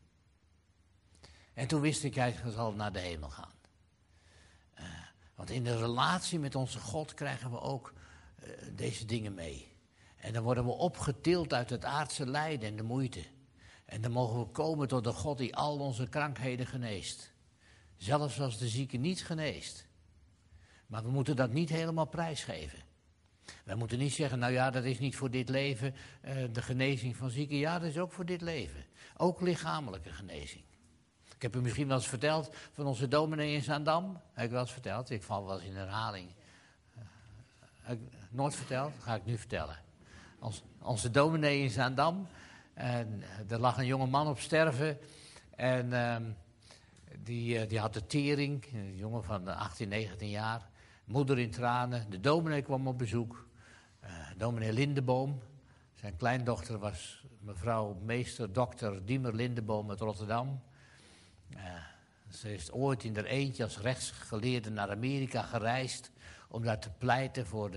En toen wist ik, hij zal naar de hemel gaan. Uh, want in de relatie met onze God krijgen we ook uh, deze dingen mee. En dan worden we opgetild uit het aardse lijden en de moeite. En dan mogen we komen tot de God die al onze krankheden geneest. Zelfs als de zieke niet geneest. Maar we moeten dat niet helemaal prijsgeven. We moeten niet zeggen, nou ja, dat is niet voor dit leven, uh, de genezing van zieken. Ja, dat is ook voor dit leven. Ook lichamelijke genezing. Ik heb u misschien wel eens verteld van onze dominee in Zaandam. Heb ik wel eens verteld, ik val wel eens in herhaling. Uh, heb ik nooit verteld, dat ga ik nu vertellen. Ons, onze dominee in Zaandam, en er lag een jonge man op sterven. En uh, die, uh, die had de tering, een jongen van achttien, negentien jaar. Moeder in tranen, de dominee kwam op bezoek. Uh, dominee Lindeboom, zijn kleindochter was mevrouw meester dokter Diemer Lindeboom uit Rotterdam. Uh, ze is ooit in haar eentje als rechtsgeleerde naar Amerika gereisd om daar te pleiten voor de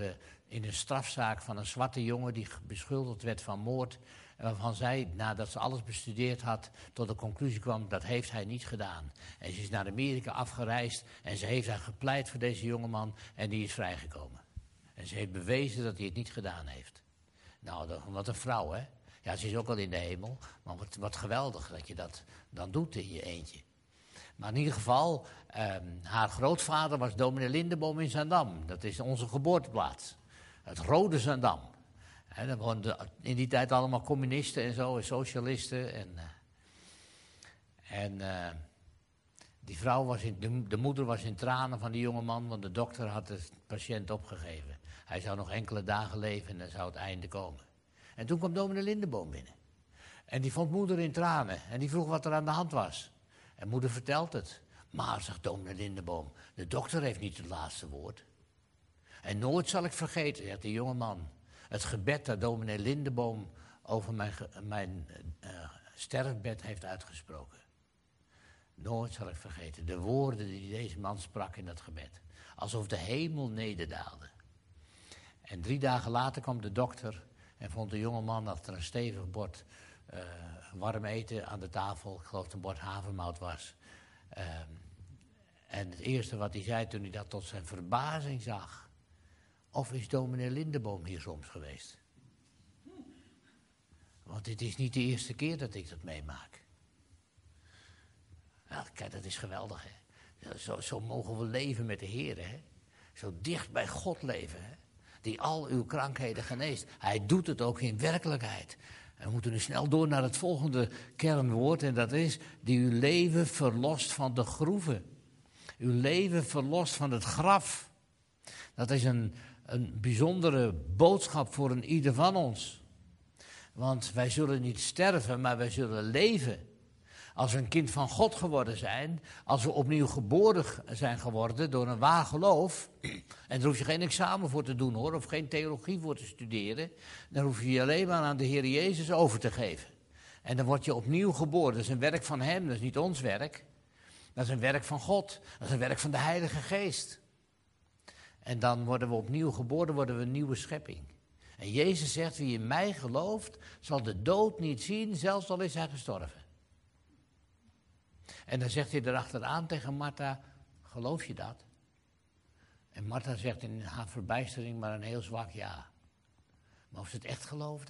in een strafzaak van een zwarte jongen die beschuldigd werd van moord. En waarvan zij, nadat ze alles bestudeerd had, tot de conclusie kwam, dat heeft hij niet gedaan. En ze is naar Amerika afgereisd en ze heeft daar gepleit voor deze jongeman en die is vrijgekomen. En ze heeft bewezen dat hij het niet gedaan heeft. Nou, dat, wat een vrouw, hè? Ja, ze is ook al in de hemel, maar wat, wat geweldig dat je dat dan doet in je eentje. Maar in ieder geval, eh, haar grootvader was dominee Lindeboom in Zaandam. Dat is onze geboorteplaats. Het Rode Zaandam. En daar woonden in die tijd allemaal communisten en zo, en socialisten. En, uh, en uh, die vrouw was in, de, de moeder was in tranen van die jongeman, want de dokter had de patiënt opgegeven. Hij zou nog enkele dagen leven en dan zou het einde komen. En toen kwam dominee Lindeboom binnen. En die vond moeder in tranen en die vroeg wat er aan de hand was. En moeder vertelt het. Maar, zegt dominee Lindeboom, de dokter heeft niet het laatste woord. En nooit zal ik vergeten, zegt die jongeman, het gebed dat dominee Lindeboom over mijn, mijn uh, sterfbed heeft uitgesproken. Nooit zal ik vergeten de woorden die deze man sprak in dat gebed. Alsof de hemel nederdaalde. En drie dagen later kwam de dokter en vond de jongeman achter een stevig bord uh, warm eten aan de tafel. Ik geloof dat het een bord havermout was. Uh, en het eerste wat hij zei toen hij dat tot zijn verbazing zag. Of is dominee Lindeboom hier soms geweest? Want dit is niet de eerste keer dat ik dat meemaak. Nou, kijk, dat is geweldig, hè. Zo, zo mogen we leven met de Heer, hè. Zo dicht bij God leven, hè. Die al uw krankheden geneest. Hij doet het ook in werkelijkheid. En we moeten nu snel door naar het volgende kernwoord. En dat is, die uw leven verlost van de groeven. Uw leven verlost van het graf. Dat is een... Een bijzondere boodschap voor een ieder van ons. Want wij zullen niet sterven, maar wij zullen leven. Als we een kind van God geworden zijn, als we opnieuw geboren zijn geworden door een waar geloof, en daar hoef je geen examen voor te doen hoor, of geen theologie voor te studeren, dan hoef je je alleen maar aan de Heer Jezus over te geven. En dan word je opnieuw geboren. Dat is een werk van Hem, dat is niet ons werk. Dat is een werk van God, dat is een werk van de Heilige Geest. En dan worden we opnieuw geboren, worden we een nieuwe schepping. En Jezus zegt, wie in mij gelooft, zal de dood niet zien, zelfs al is hij gestorven. En dan zegt hij erachteraan tegen Martha, geloof je dat? En Martha zegt in haar verbijstering maar een heel zwak ja. Maar of ze het echt geloofde?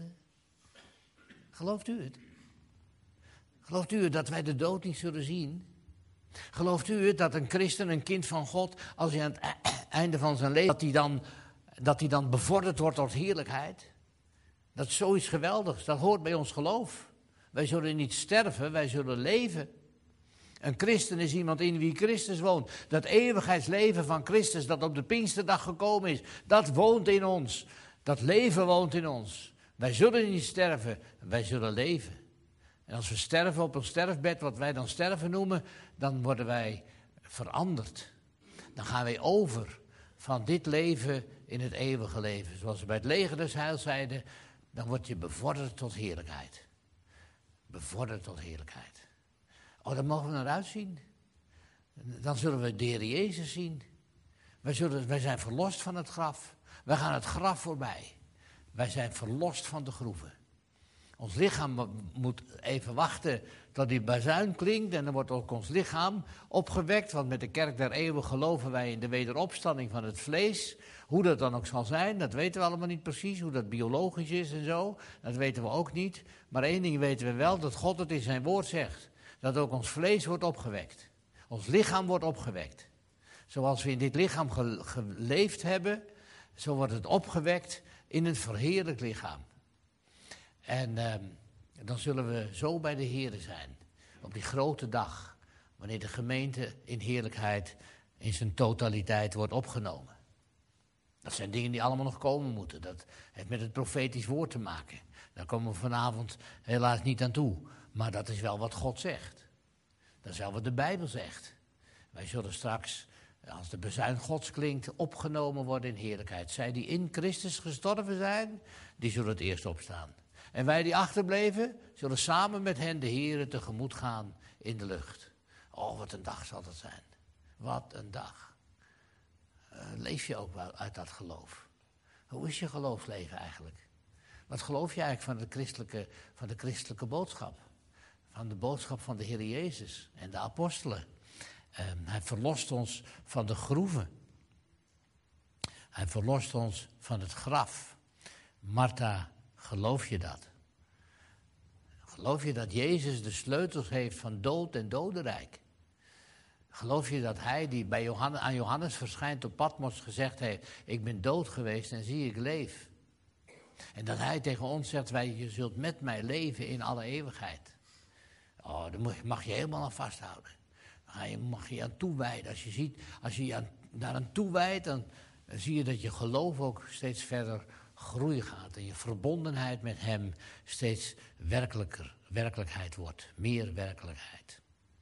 Gelooft u het? Gelooft u het dat wij de dood niet zullen zien? Gelooft u het dat een christen, een kind van God, als hij aan het einde van zijn leven, dat hij dan, dat hij dan bevorderd wordt tot heerlijkheid? Dat is zoiets geweldigs, dat hoort bij ons geloof. Wij zullen niet sterven, wij zullen leven. Een christen is iemand in wie Christus woont. Dat eeuwigheidsleven van Christus dat op de Pinksterdag gekomen is, dat woont in ons. Dat leven woont in ons. Wij zullen niet sterven, wij zullen leven. En als we sterven op ons sterfbed, wat wij dan sterven noemen, dan worden wij veranderd. Dan gaan wij over van dit leven in het eeuwige leven. Zoals we bij het leger des heils zeiden, dan word je bevorderd tot heerlijkheid. Bevorderd tot heerlijkheid. Oh, daar mogen we naar uitzien. Dan zullen we de Heer Jezus zien. Wij, zullen, wij zijn verlost van het graf. Wij gaan het graf voorbij. Wij zijn verlost van de groeven. Ons lichaam moet even wachten tot die bazuin klinkt en dan wordt ook ons lichaam opgewekt. Want met de kerk der eeuwen geloven wij in de wederopstanding van het vlees. Hoe dat dan ook zal zijn, dat weten we allemaal niet precies. Hoe dat biologisch is en zo, dat weten we ook niet. Maar één ding weten we wel, dat God het in zijn woord zegt. Dat ook ons vlees wordt opgewekt. Ons lichaam wordt opgewekt. Zoals we in dit lichaam ge- geleefd hebben, zo wordt het opgewekt in een verheerlijk lichaam. En uh, dan zullen we zo bij de Heere zijn. Op die grote dag. Wanneer de gemeente in heerlijkheid in zijn totaliteit wordt opgenomen. Dat zijn dingen die allemaal nog komen moeten. Dat heeft met het profetisch woord te maken. Daar komen we vanavond helaas niet aan toe. Maar dat is wel wat God zegt. Dat is wel wat de Bijbel zegt. Wij zullen straks, als de bezuin Gods klinkt, opgenomen worden in heerlijkheid. Zij die in Christus gestorven zijn, die zullen het eerst opstaan. En wij die achterbleven, zullen samen met hen de Heere tegemoet gaan in de lucht. Oh, wat een dag zal dat zijn. Wat een dag. Uh, leef je ook wel uit dat geloof? Hoe is je geloofsleven eigenlijk? Wat geloof je eigenlijk van de christelijke, van de christelijke boodschap? Van de boodschap van de Heer Jezus en de apostelen. Uh, hij verlost ons van de groeven. Hij verlost ons van het graf. Martha, geloof je dat? Geloof je dat Jezus de sleutels heeft van dood en dodenrijk? Geloof je dat hij die bij Johannes, aan Johannes verschijnt op Patmos gezegd heeft, ik ben dood geweest en zie ik leef. En dat hij tegen ons zegt, wij, je zult met mij leven in alle eeuwigheid. Oh, daar mag je helemaal aan vasthouden. Daar mag je je aan toewijden. Als je, ziet, als je je aan, daaraan toewijdt, dan zie je dat je geloof ook steeds verder groei gaat. En je verbondenheid met hem steeds werkelijker, werkelijkheid wordt. Meer werkelijkheid.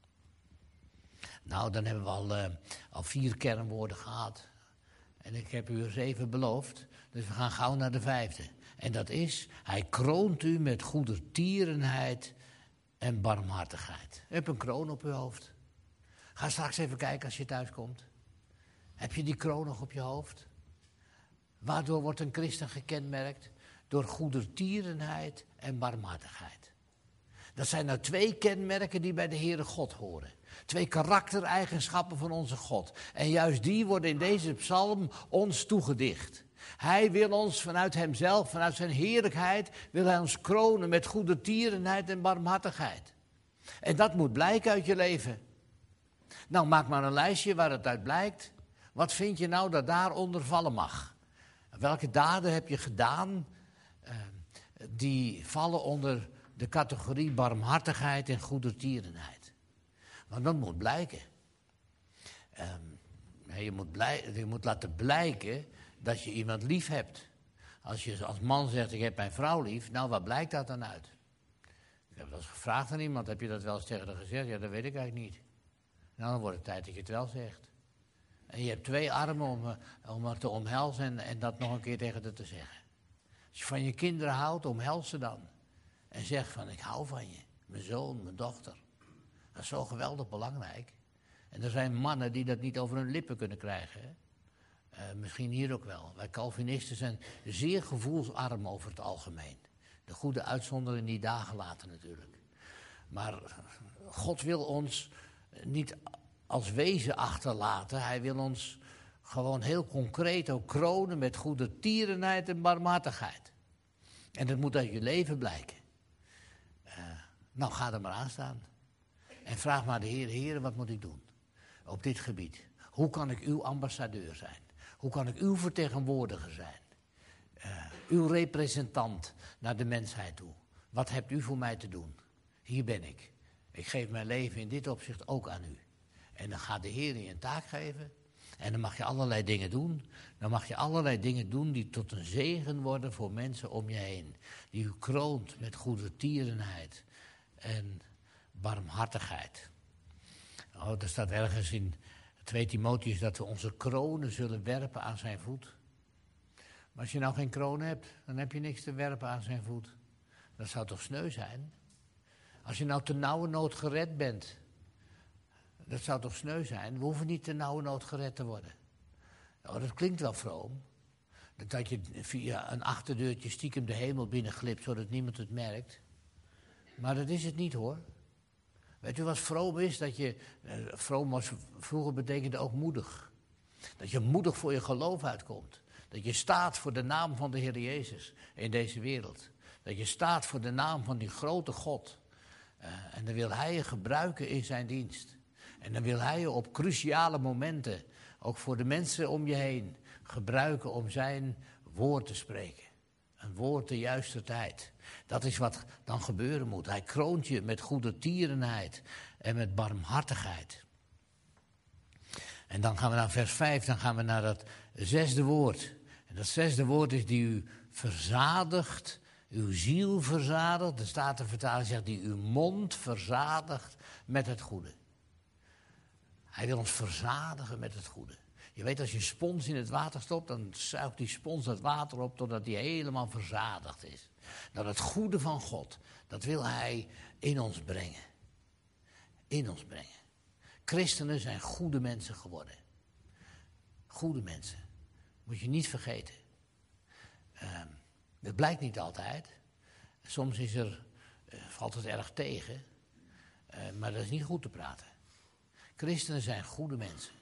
Nou, dan hebben we al, uh, al vier kernwoorden gehad. En ik heb u er zeven beloofd. Dus we gaan gauw naar de vijfde. En dat is, hij kroont u met goedertierenheid en barmhartigheid. U hebt een kroon op uw hoofd. Ga straks even kijken als je thuis komt. Heb je die kroon nog op je hoofd? Waardoor wordt een christen gekenmerkt? Door goedertierenheid en barmhartigheid. Dat zijn nou twee kenmerken die bij de Heere God horen. Twee karaktereigenschappen van onze God. En juist die worden in deze psalm ons toegedicht. Hij wil ons vanuit hemzelf, vanuit zijn heerlijkheid, wil hij ons kronen met goedertierenheid en barmhartigheid. En dat moet blijken uit je leven. Nou, maak maar een lijstje waar het uit blijkt. Wat vind je nou dat daaronder vallen mag? Welke daden heb je gedaan uh, die vallen onder de categorie barmhartigheid en goedertierenheid? Want dat moet blijken. Um, je, moet blij, je moet laten blijken dat je iemand lief hebt. Als je als man zegt, ik heb mijn vrouw lief, nou, wat blijkt dat dan uit? Ik heb wel eens gevraagd aan iemand, heb je dat wel eens tegen haar gezegd? Ja, dat weet ik eigenlijk niet. Nou, dan wordt het tijd dat je het wel zegt. En je hebt twee armen om, om haar te omhelzen en, en dat nog een keer tegen haar te zeggen. Als je van je kinderen houdt, omhels ze dan. En zeg van, ik hou van je. Mijn zoon, mijn dochter. Dat is zo geweldig belangrijk. En er zijn mannen die dat niet over hun lippen kunnen krijgen. Hè? Uh, misschien hier ook wel. Wij Calvinisten zijn zeer gevoelsarm over het algemeen. De goede uitzondering die dagen laten natuurlijk. Maar God wil ons niet als wezen achterlaten. Hij wil ons gewoon heel concreet ook kronen met goedertierenheid en barmhartigheid. En dat moet uit je leven blijken. Uh, nou, ga er maar aan staan. En vraag maar de Heer, Heer, wat moet ik doen op dit gebied? Hoe kan ik uw ambassadeur zijn? Hoe kan ik uw vertegenwoordiger zijn? Uh, uw representant naar de mensheid toe. Wat hebt u voor mij te doen? Hier ben ik. Ik geef mijn leven in dit opzicht ook aan u. En dan gaat de Heer je een taak geven. En dan mag je allerlei dingen doen. Dan mag je allerlei dingen doen die tot een zegen worden voor mensen om je heen. Die u kroont met goedertierenheid en barmhartigheid. Oh, er staat ergens in twee Timotheüs dat we onze kronen zullen werpen aan zijn voet. Maar als je nou geen kroon hebt, dan heb je niks te werpen aan zijn voet. Dat zou toch sneu zijn? Als je nou te nauwe nood gered bent, dat zou toch sneu zijn? We hoeven niet te nauwe nood gered te worden. Oh, dat klinkt wel vroom. Dat je via een achterdeurtje stiekem de hemel binnenglipt, zodat niemand het merkt. Maar dat is het niet, hoor. Weet u wat vroom is? Dat je, eh, vroom was vroeger betekende ook moedig. Dat je moedig voor je geloof uitkomt. Dat je staat voor de naam van de Heer Jezus in deze wereld. Dat je staat voor de naam van die grote God. Uh, en dan wil hij je gebruiken in zijn dienst. En dan wil hij je op cruciale momenten, ook voor de mensen om je heen, gebruiken om zijn woord te spreken. Een woord de juiste tijd. Dat is wat dan gebeuren moet. Hij kroont je met goedertierenheid en met barmhartigheid. En dan gaan we naar vers vijf, dan gaan we naar dat zesde woord. En dat zesde woord is die u verzadigt, uw ziel verzadigt. De Statenvertaling zegt die uw mond verzadigt met het goede. Hij wil ons verzadigen met het goede. Je weet, als je spons in het water stopt, dan zuigt die spons het water op totdat die helemaal verzadigd is. Dat het goede van God, dat wil hij in ons brengen. In ons brengen. Christenen zijn goede mensen geworden. Goede mensen. Moet je niet vergeten. Dat blijkt niet altijd. Soms is er, uh, valt het erg tegen. Uh, maar dat is niet goed te praten. Christenen zijn goede mensen.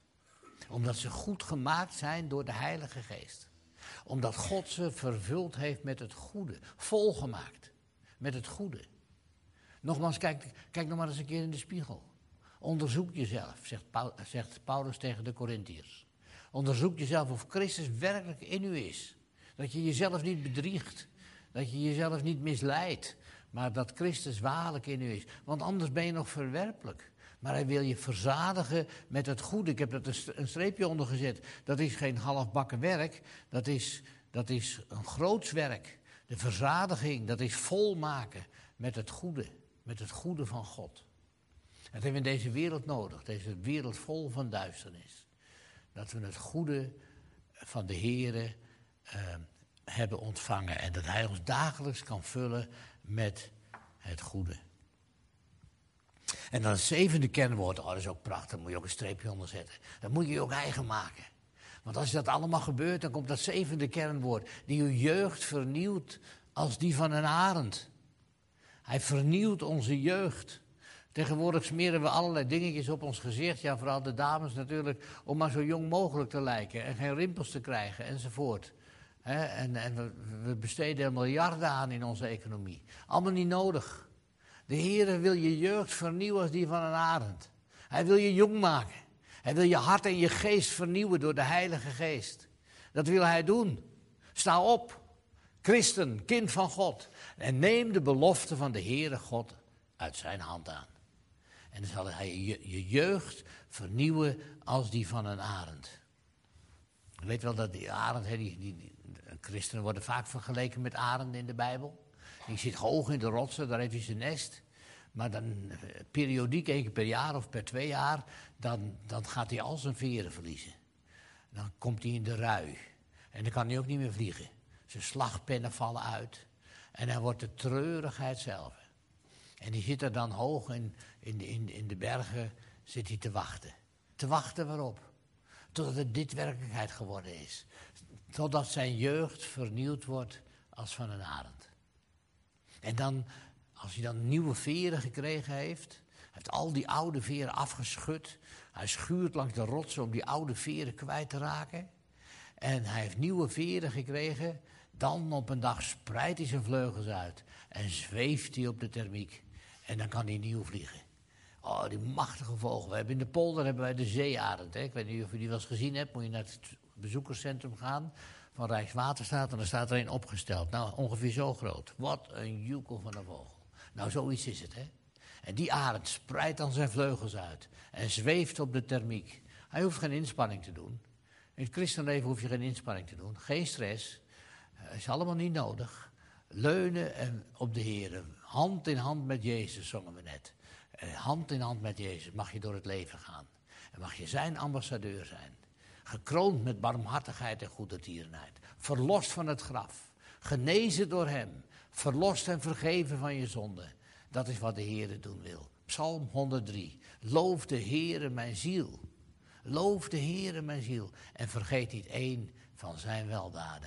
Omdat ze goed gemaakt zijn door de Heilige Geest. Omdat God ze vervuld heeft met het goede. Volgemaakt met het goede. Nogmaals, kijk, kijk nog maar eens een keer in de spiegel. Onderzoek jezelf, zegt, Paul, zegt Paulus tegen de Korintiërs. Onderzoek jezelf of Christus werkelijk in u is. Dat je jezelf niet bedriegt. Dat je jezelf niet misleidt. Maar dat Christus waarlijk in u is. Want anders ben je nog verwerpelijk. Maar hij wil je verzadigen met het goede. Ik heb er een streepje onder gezet. Dat is geen halfbakken werk. Dat is, dat is een groots werk. De verzadiging, dat is volmaken met het goede. Met het goede van God. Dat hebben we in deze wereld nodig. Deze wereld vol van duisternis. Dat we het goede van de Heere uh, hebben ontvangen. En dat hij ons dagelijks kan vullen met het goede. En dan het zevende kernwoord, oh, dat is ook prachtig, daar moet je ook een streepje onder zetten. Dat moet je je ook eigen maken. Want als dat allemaal gebeurt, dan komt dat zevende kernwoord. Die uw jeugd vernieuwt als die van een arend. Hij vernieuwt onze jeugd. Tegenwoordig smeren we allerlei dingetjes op ons gezicht. Ja, vooral de dames natuurlijk, om maar zo jong mogelijk te lijken. En geen rimpels te krijgen, enzovoort. He, en en we, we besteden er miljarden aan in onze economie. Allemaal niet nodig. De Heere wil je jeugd vernieuwen als die van een arend. Hij wil je jong maken. Hij wil je hart en je geest vernieuwen door de Heilige Geest. Dat wil hij doen. Sta op, christen, kind van God. En neem de belofte van de Heere God uit zijn hand aan. En dan zal hij je, je jeugd vernieuwen als die van een arend. Je weet wel dat die arend, die, die, die, christenen worden vaak vergeleken met arenden in de Bijbel. Die zit hoog in de rotsen, daar heeft hij zijn nest. Maar dan periodiek, één keer per jaar of per twee jaar, dan, dan gaat hij al zijn veren verliezen. Dan komt hij in de rui. En dan kan hij ook niet meer vliegen. Zijn slagpennen vallen uit. En hij wordt de treurigheid zelf. En die zit er dan hoog in, in, in, in de bergen, zit hij te wachten. Te wachten waarop? Totdat het dit werkelijkheid geworden is. Totdat zijn jeugd vernieuwd wordt als van een arend. En dan, als hij dan nieuwe veren gekregen heeft, heeft al die oude veren afgeschud. Hij schuurt langs de rotsen om die oude veren kwijt te raken. En hij heeft nieuwe veren gekregen. Dan op een dag spreidt hij zijn vleugels uit en zweeft hij op de thermiek. En dan kan hij nieuw vliegen. Oh, die machtige vogel. We hebben in de polder hebben wij de zeearend. Hè? Ik weet niet of u die wel eens gezien hebt. Moet je naar het bezoekerscentrum gaan van Rijkswaterstaat. En dan staat er een opgesteld. Nou, ongeveer zo groot. Wat een joekel van een vogel. Nou, zoiets is het, hè. En die arend spreidt dan zijn vleugels uit. En zweeft op de thermiek. Hij hoeft geen inspanning te doen. In het christenleven hoef je geen inspanning te doen. Geen stress. Uh, is allemaal niet nodig. Leunen en op de Heer. Hand in hand met Jezus, zongen we net. Uh, hand in hand met Jezus mag je door het leven gaan. En mag je zijn ambassadeur zijn. Gekroond met barmhartigheid en goedertierenheid. Verlost van het graf. Genezen door hem. Verlost en vergeven van je zonde. Dat is wat de Heer doen wil. Psalm honderddrie. Loof de Heere mijn ziel. Loof de Heere mijn ziel. En vergeet niet één van zijn weldaden.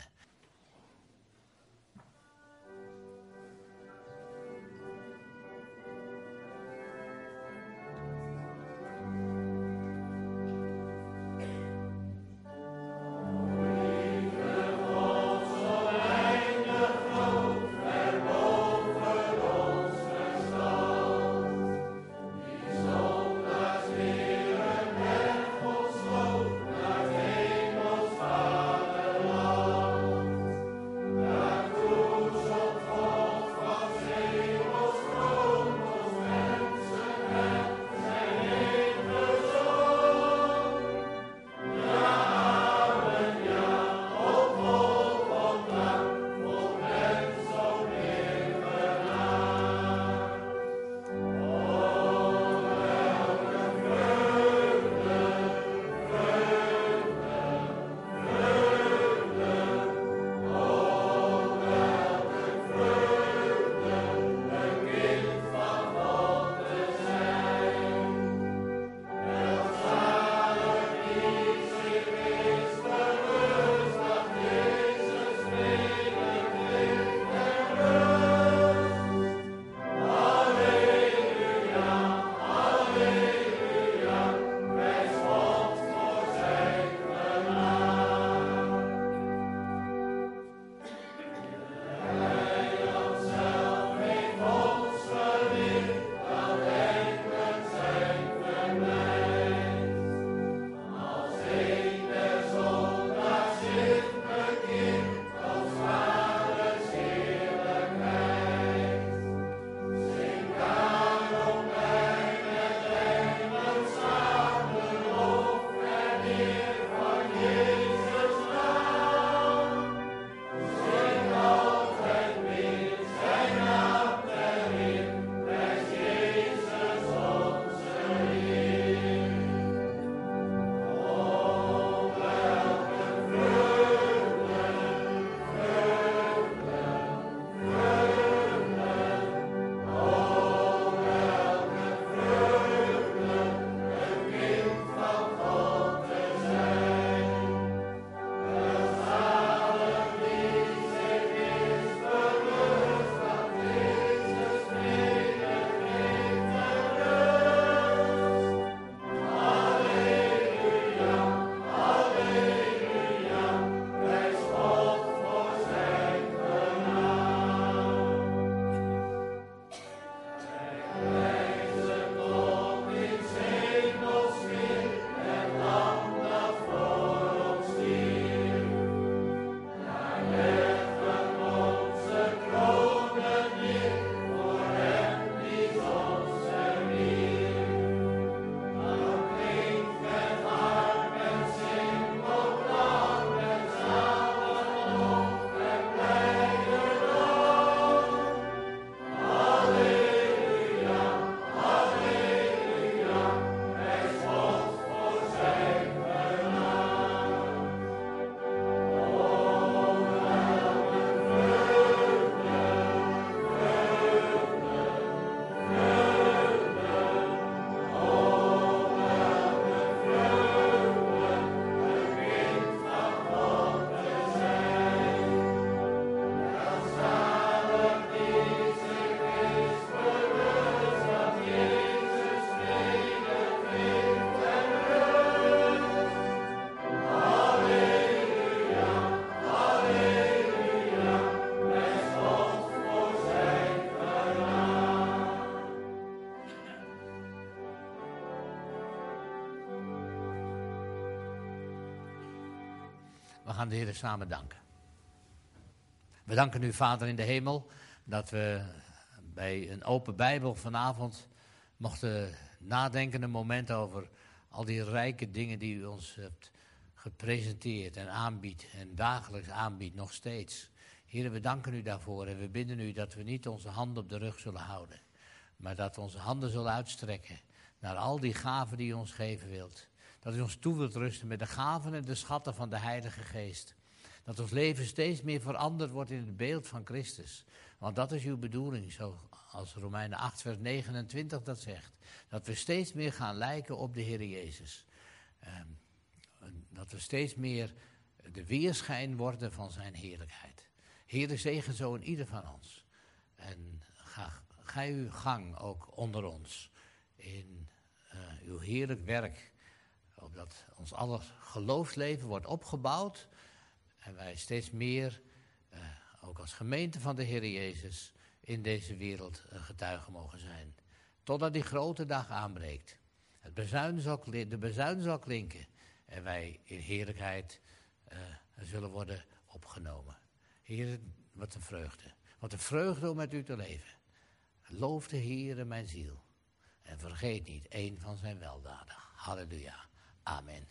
We gaan de Heer samen danken. We danken u, Vader in de hemel, dat we bij een open Bijbel vanavond mochten nadenken een moment over al die rijke dingen die u ons hebt gepresenteerd en aanbiedt en dagelijks aanbiedt nog steeds. Heer, we danken u daarvoor en we bidden u dat we niet onze handen op de rug zullen houden, maar dat we onze handen zullen uitstrekken naar al die gaven die u ons geven wilt. Dat u ons toe wilt rusten met de gaven en de schatten van de Heilige Geest. Dat ons leven steeds meer veranderd wordt in het beeld van Christus. Want dat is uw bedoeling, zoals Romeinen acht vers negenentwintig dat zegt. Dat we steeds meer gaan lijken op de Heer Jezus. Um, dat we steeds meer de weerschijn worden van zijn heerlijkheid. Heer, zegen zo in ieder van ons. En ga, ga uw gang ook onder ons. In uh, uw heerlijk werk. Opdat ons aller geloofsleven wordt opgebouwd. En wij steeds meer, uh, ook als gemeente van de Heer Jezus, in deze wereld uh, getuigen mogen zijn. Totdat die grote dag aanbreekt. Het bezuin zal, de bezuin zal klinken. En wij in heerlijkheid uh, zullen worden opgenomen. Heer, wat een vreugde. Wat een vreugde om met u te leven. Loof de Heer mijn ziel. En vergeet niet één van zijn weldaden. Halleluja. Amen.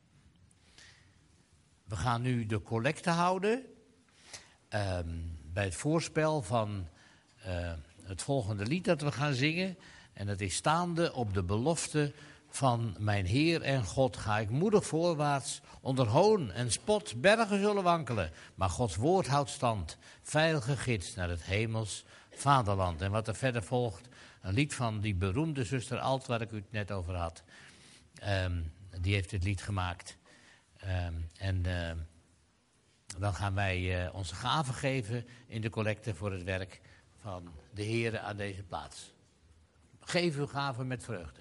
We gaan nu de collecte houden. Um, bij het voorspel van uh, het volgende lied dat we gaan zingen. En dat is staande op de belofte van mijn Heer en God. Ga ik moedig voorwaarts, onder hoon en spot, bergen zullen wankelen. Maar Gods woord houdt stand, veilige gids naar het hemels vaderland. En wat er verder volgt, een lied van die beroemde zuster Alt, waar ik u het net over had. Um, die heeft dit lied gemaakt. Um, en uh, dan gaan wij uh, onze gaven geven in de collecte voor het werk van de Heer aan deze plaats. Geef uw gaven met vreugde.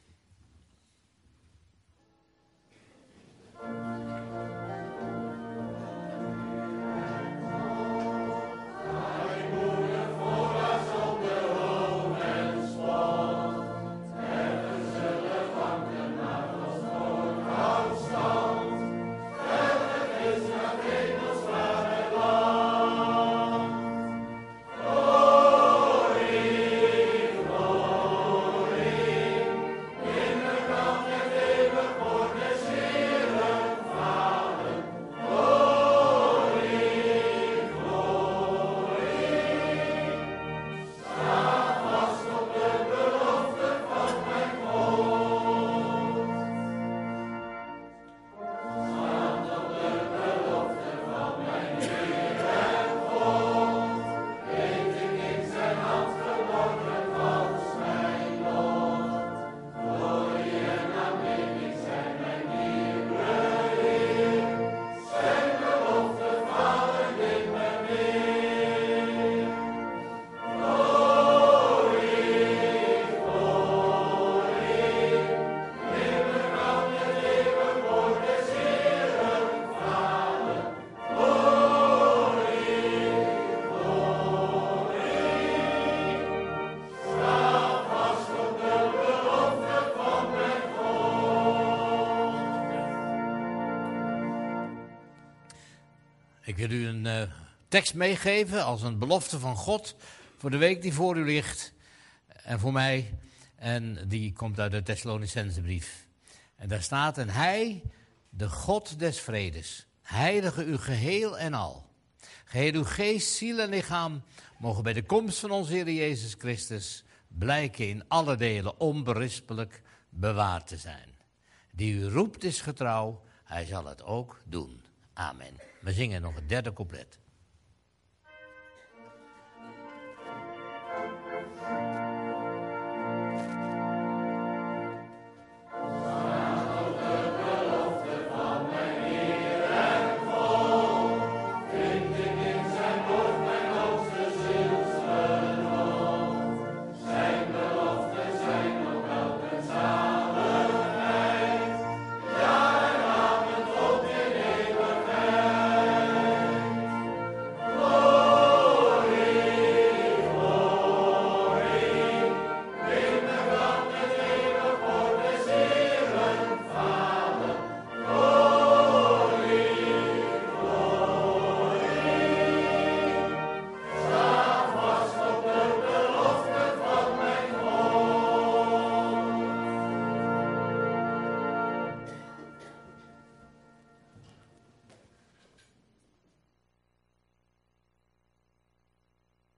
Ik wil u een uh, tekst meegeven als een belofte van God voor de week die voor u ligt en voor mij. En die komt uit de Thessalonicensebrief. En daar staat, en hij, de God des vredes, heilige u geheel en al. Geheel uw geest, ziel en lichaam mogen bij de komst van onze Heer Jezus Christus blijken in alle delen onberispelijk bewaard te zijn. Die u roept is getrouw, hij zal het ook doen. Amen. We zingen nog het derde couplet.